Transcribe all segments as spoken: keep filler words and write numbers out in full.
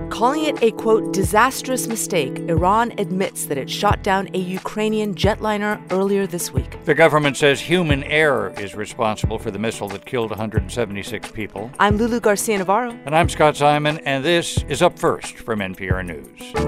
Calling it a, quote, disastrous mistake, Iran admits that it shot down a Ukrainian jetliner earlier this week. The government says human error is responsible for the missile that killed one hundred seventy-six people. I'm Lulu Garcia-Navarro. And I'm Scott Simon, and this is Up First from N P R News.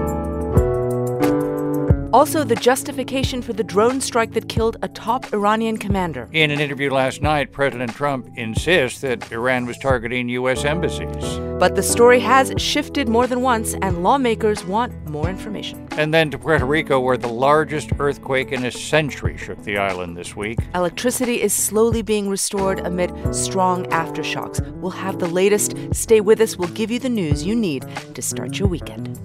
Also, the justification for the drone strike that killed a top Iranian commander. In an interview last night, President Trump insists that Iran was targeting U S embassies. But the story has shifted more than once, and lawmakers want more information. And then to Puerto Rico, where the largest earthquake in a century shook the island this week. Electricity is slowly being restored amid strong aftershocks. We'll have the latest. Stay with us. We'll give you the news you need to start your weekend.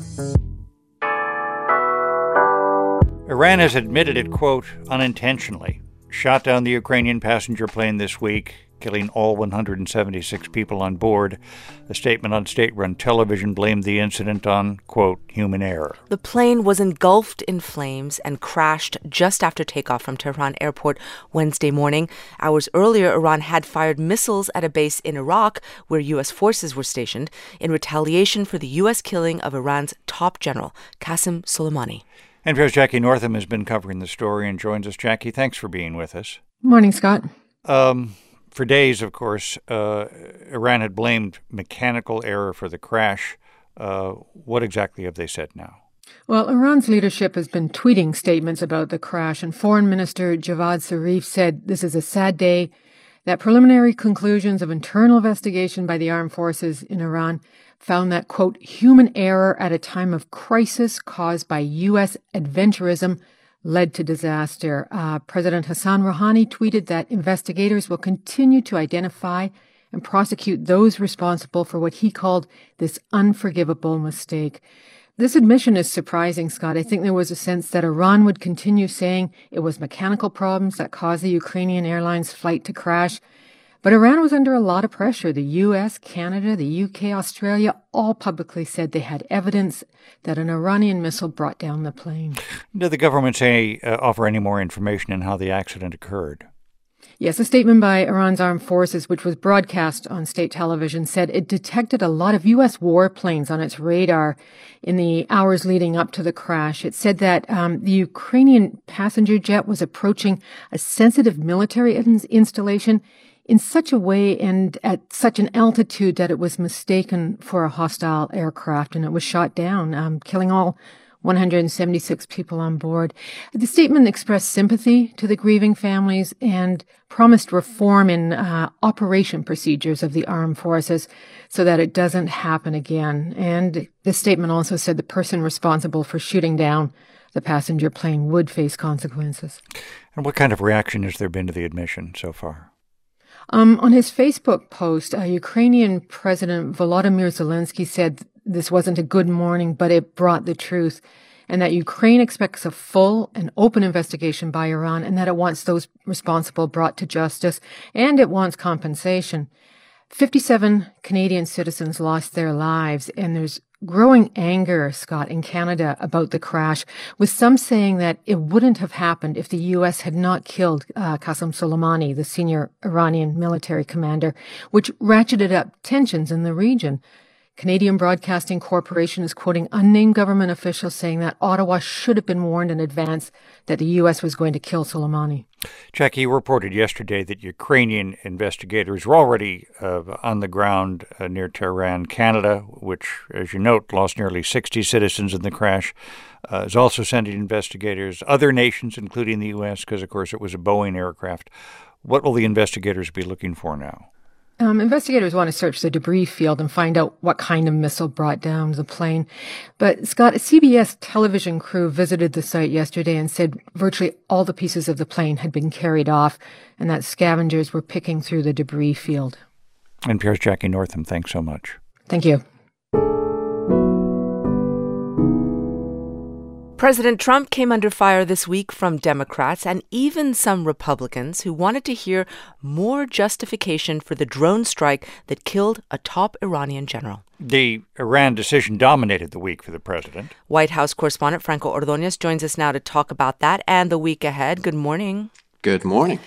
Iran has admitted it, quote, unintentionally shot down the Ukrainian passenger plane this week, killing all one hundred seventy-six people on board. A statement on state-run television blamed the incident on, quote, human error. The plane was engulfed in flames and crashed just after takeoff from Tehran airport Wednesday morning. Hours earlier, Iran had fired missiles at a base in Iraq where U S forces were stationed in retaliation for the U S killing of Iran's top general, Qasem Soleimani. N P R's Jackie Northam has been covering the story and joins us. Jackie, thanks for being with us. Morning, Scott. Um, for days, of course, uh, Iran had blamed mechanical error for the crash. Uh, what exactly have they said now? Well, Iran's leadership has been tweeting statements about the crash, and Foreign Minister Javad Zarif said this is a sad day, that preliminary conclusions of internal investigation by the armed forces in Iran found that, quote, human error at a time of crisis caused by U S adventurism led to disaster. Uh, President Hassan Rouhani tweeted that investigators will continue to identify and prosecute those responsible for what he called this unforgivable mistake. This admission is surprising, Scott. I think there was a sense that Iran would continue saying it was mechanical problems that caused the Ukrainian Airlines flight to crash. But Iran was under a lot of pressure. The U S, Canada, the U K, Australia all publicly said they had evidence that an Iranian missile brought down the plane. Did the government say, uh, offer any more information on how the accident occurred? Yes, a statement by Iran's armed forces, which was broadcast on state television, said it detected a lot of U S warplanes on its radar in the hours leading up to the crash. It said that um, the Ukrainian passenger jet was approaching a sensitive military in- installation in such a way and at such an altitude that it was mistaken for a hostile aircraft, and it was shot down, um, killing all one hundred seventy-six people on board. The statement expressed sympathy to the grieving families and promised reform in uh, operation procedures of the armed forces so that it doesn't happen again. And the statement also said the person responsible for shooting down the passenger plane would face consequences. And what kind of reaction has there been to the admission so far? Um, on his Facebook post, uh, Ukrainian President Volodymyr Zelensky said this wasn't a good morning, but it brought the truth, and that Ukraine expects a full and open investigation by Iran, and that it wants those responsible brought to justice, and it wants compensation. fifty-seven Canadian citizens lost their lives, and there's growing anger, Scott, in Canada about the crash, with some saying that it wouldn't have happened if the U S had not killed uh, Qasem Soleimani, the senior Iranian military commander, which ratcheted up tensions in the region. Canadian Broadcasting Corporation is quoting unnamed government officials saying that Ottawa should have been warned in advance that the U S was going to kill Soleimani. Jackie, you reported yesterday that Ukrainian investigators were already uh, on the ground uh, near Tehran, Canada, which, as you note, lost nearly sixty citizens in the crash. Uh, is also sending investigators, other nations, including the U S, because, of course, it was a Boeing aircraft. What will the investigators be looking for now? Um, investigators want to search the debris field and find out what kind of missile brought down the plane. But, Scott, a C B S television crew visited the site yesterday and said virtually all the pieces of the plane had been carried off and that scavengers were picking through the debris field. N P R's Jackie Northam, thanks so much. Thank you. President Trump came under fire this week from Democrats and even some Republicans who wanted to hear more justification for the drone strike that killed a top Iranian general. The Iran decision dominated the week for the president. White House correspondent Franco Ordonez joins us now to talk about that and the week ahead. Good morning. Good morning.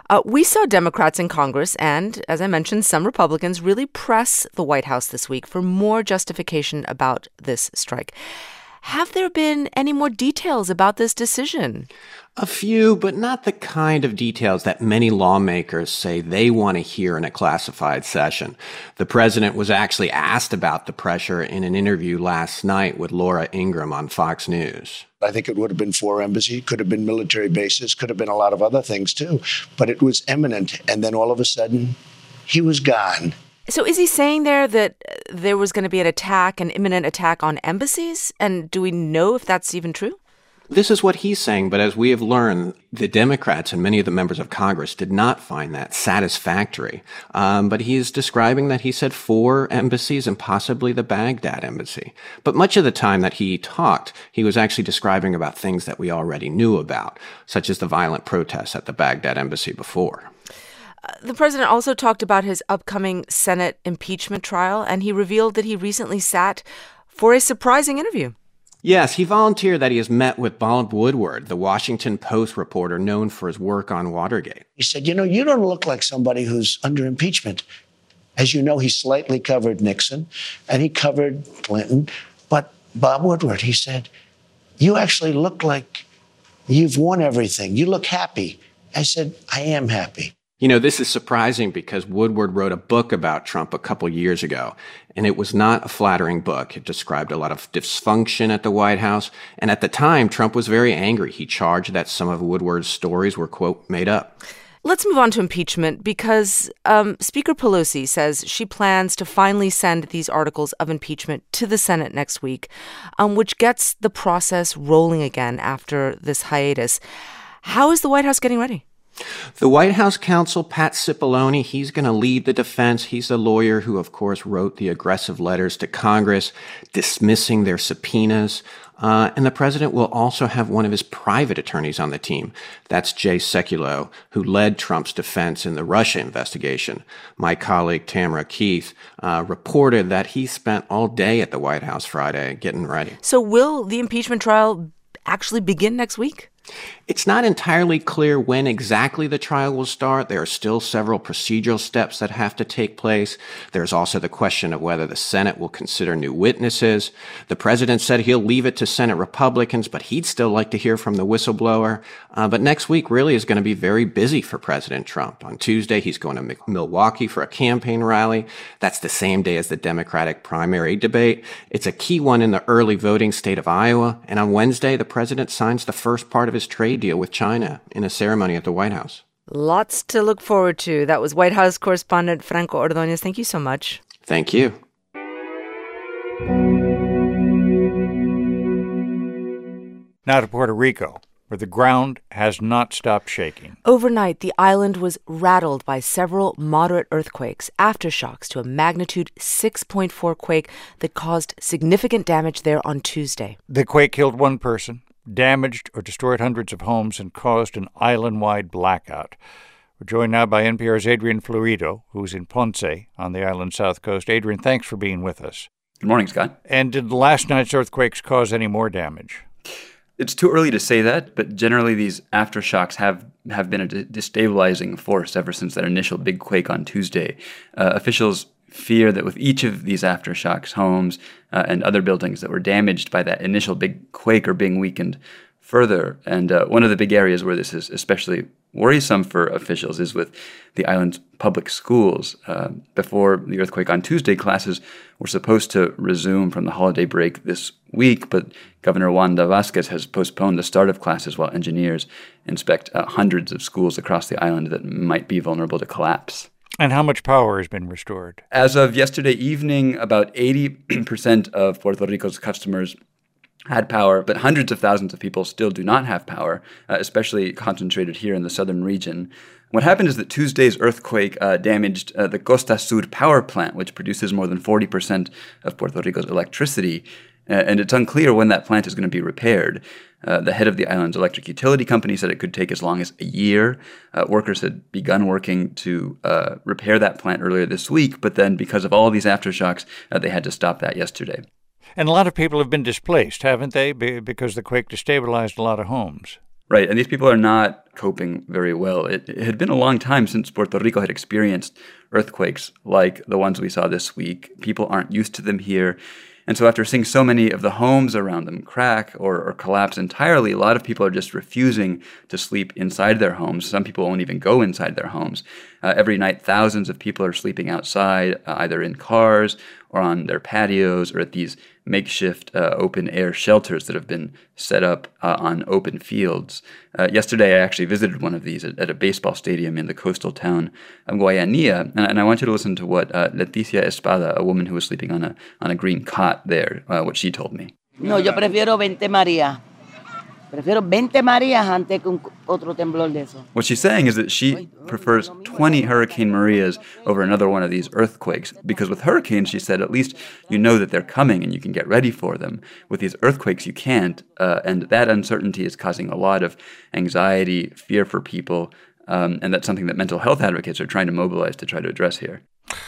Uh, we saw Democrats in Congress and, as I mentioned, some Republicans really press the White House this week for more justification about this strike. Have there been any more details about this decision? A few, but not the kind of details that many lawmakers say they want to hear in a classified session. The president was actually asked about the pressure in an interview last night with Laura Ingraham on Fox News. I think it would have been four embassies, could have been military bases, could have been a lot of other things too. But it was imminent. And then all of a sudden, he was gone. So is he saying there that there was going to be an attack, an imminent attack on embassies? And do we know if that's even true? This is what he's saying, but as we have learned, the Democrats and many of the members of Congress did not find that satisfactory. Um, but he is describing that he said four embassies and possibly the Baghdad embassy. But much of the time that he talked, he was actually describing about things that we already knew about, such as the violent protests at the Baghdad embassy before. The president also talked about his upcoming Senate impeachment trial, and he revealed that he recently sat for a surprising interview. Yes, he volunteered that he has met with Bob Woodward, the Washington Post reporter known for his work on Watergate. He said, you know, you don't look like somebody who's under impeachment. As you know, he slightly covered Nixon and he covered Clinton. But Bob Woodward, he said, you actually look like you've won everything. You look happy. I said, I am happy. You know, this is surprising because Woodward wrote a book about Trump a couple years ago, and it was not a flattering book. It described a lot of dysfunction at the White House, and at the time, Trump was very angry. He charged that some of Woodward's stories were, quote, made up. Let's move on to impeachment because um, Speaker Pelosi says she plans to finally send these articles of impeachment to the Senate next week, um, which gets the process rolling again after this hiatus. How is the White House getting ready? The White House counsel, Pat Cipollone, he's going to lead the defense. He's the lawyer who, of course, wrote the aggressive letters to Congress dismissing their subpoenas. Uh, and the president will also have one of his private attorneys on the team. That's Jay Sekulow, who led Trump's defense in the Russia investigation. My colleague Tamara Keith uh, reported that he spent all day at the White House Friday getting ready. So will the impeachment trial actually begin next week? It's not entirely clear when exactly the trial will start. There are still several procedural steps that have to take place. There's also the question of whether the Senate will consider new witnesses. The president said he'll leave it to Senate Republicans, but he'd still like to hear from the whistleblower. Uh, but next week really is going to be very busy for President Trump. On Tuesday, he's going to Milwaukee for a campaign rally. That's the same day as the Democratic primary debate. It's a key one in the early voting state of Iowa. And on Wednesday, the president signs the first part of his trade deal with China in a ceremony at the White House. Lots to look forward to. That was White House correspondent Franco Ordóñez. Thank you so much. Thank you. Now to Puerto Rico, where the ground has not stopped shaking. Overnight, the island was rattled by several moderate earthquakes, aftershocks to a magnitude six point four quake that caused significant damage there on Tuesday. The quake killed one person, damaged or destroyed hundreds of homes, and caused an island-wide blackout. We're joined now by N P R's Adrian Florido, who's in Ponce on the island's south coast. Adrian, thanks for being with us. Good morning, Scott. And did last night's earthquakes cause any more damage? It's too early to say that, but generally these aftershocks have, have been a destabilizing force ever since that initial big quake on Tuesday. Uh, officials fear that with each of these aftershocks, homes uh, and other buildings that were damaged by that initial big quake are being weakened further. And uh, one of the big areas where this is especially worrisome for officials is with the island's public schools. Uh, before the earthquake on Tuesday, classes were supposed to resume from the holiday break this week, but Governor Wanda Vázquez has postponed the start of classes while engineers inspect uh, hundreds of schools across the island that might be vulnerable to collapse. And how much power has been restored? As of yesterday evening, about eighty percent of Puerto Rico's customers had power, but hundreds of thousands of people still do not have power, uh, especially concentrated here in the southern region. What happened is that Tuesday's earthquake uh, damaged uh, the Costa Sur power plant, which produces more than forty percent of Puerto Rico's electricity, uh, and it's unclear when that plant is going to be repaired. Uh, the head of the island's electric utility company said it could take as long as a year. Uh, workers had begun working to uh, repair that plant earlier this week, but then because of all these aftershocks, uh, they had to stop that yesterday. And a lot of people have been displaced, haven't they? Be- because the quake destabilized a lot of homes. Right, and these people are not coping very well. It, it had been a long time since Puerto Rico had experienced earthquakes like the ones we saw this week. People aren't used to them here. And so after seeing so many of the homes around them crack or, or collapse entirely, a lot of people are just refusing to sleep inside their homes. Some people won't even go inside their homes. Uh, every night, thousands of people are sleeping outside, uh, either in cars or on their patios or at these makeshift uh, open-air shelters that have been set up uh, on open fields. Uh, yesterday, I actually visited one of these at, at a baseball stadium in the coastal town of Guayanilla, and, and I want you to listen to what uh, Leticia Espada, a woman who was sleeping on a on a green cot there, uh, what she told me. No, yo prefiero veinte María. Prefiero veinte Marías antes que un otro temblor de eso. What she's saying is that she prefers twenty Hurricane Marias over another one of these earthquakes, because with hurricanes, she said, at least you know that they're coming and you can get ready for them. With these earthquakes, you can't, uh, and that uncertainty is causing a lot of anxiety, fear for people, um, and that's something that mental health advocates are trying to mobilize to try to address here.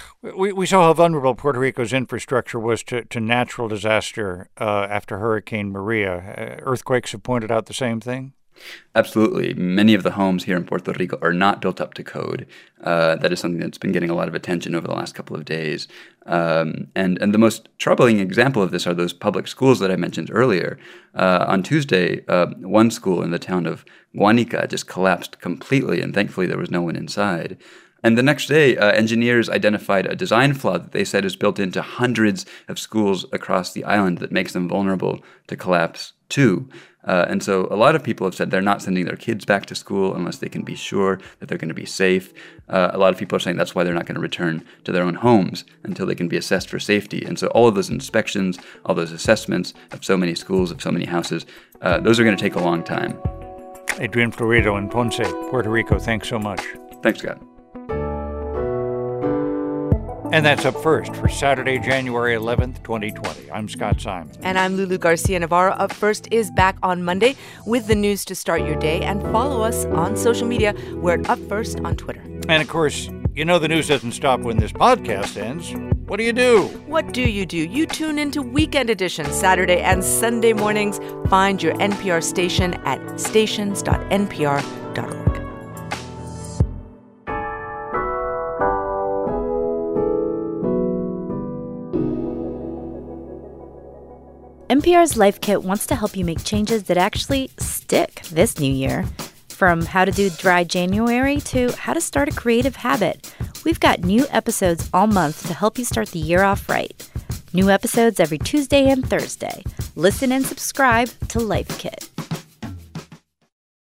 We we saw how vulnerable Puerto Rico's infrastructure was to, to natural disaster uh, after Hurricane Maria. Uh, earthquakes have pointed out the same thing? Absolutely. Many of the homes here in Puerto Rico are not built up to code. Uh, that is something that's been getting a lot of attention over the last couple of days. Um, and, and the most troubling example of this are those public schools that I mentioned earlier. Uh, on Tuesday, uh, one school in the town of Guanica just collapsed completely, and thankfully there was no one inside. And the next day, uh, engineers identified a design flaw that they said is built into hundreds of schools across the island that makes them vulnerable to collapse too. Uh, and so a lot of people have said they're not sending their kids back to school unless they can be sure that they're going to be safe. Uh, a lot of people are saying that's why they're not going to return to their own homes until they can be assessed for safety. And so all of those inspections, all those assessments of so many schools, of so many houses, uh, those are going to take a long time. Adrian Florido in Ponce, Puerto Rico, thanks so much. Thanks, Scott. And that's Up First for Saturday, January eleventh, twenty twenty. I'm Scott Simon. And I'm Lulu Garcia Navarro. Up First is back on Monday with the news to start your day. And follow us on social media. We're at Up First on Twitter. And, of course, you know the news doesn't stop when this podcast ends. What do you do? What do you do? You tune into Weekend Edition Saturday and Sunday mornings. Find your N P R station at stations dot n p r dot org. N P R's Life Kit wants to help you make changes that actually stick this new year. From how to do dry January to how to start a creative habit, we've got new episodes all month to help you start the year off right. New episodes every Tuesday and Thursday. Listen and subscribe to Life Kit.